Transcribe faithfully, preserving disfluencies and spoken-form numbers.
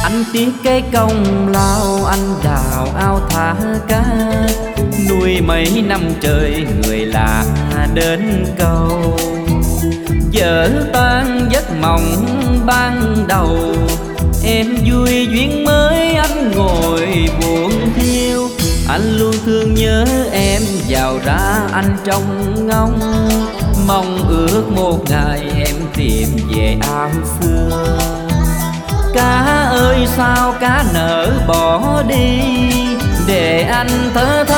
Anh tiếc cái công lao anh đào ao thả cá, nuôi mấy năm trời người lạ đến câu. Vỡ tan giấc mộng ban đầu, em vui duyên mới anh ngồi buồn thiêu. Anh luôn thương nhớ em vào ra anh trông ngóng, mong ước một ngày em tìm về ao xưa. Cá ơi sao cá nỡ bỏ đi, để anh thở than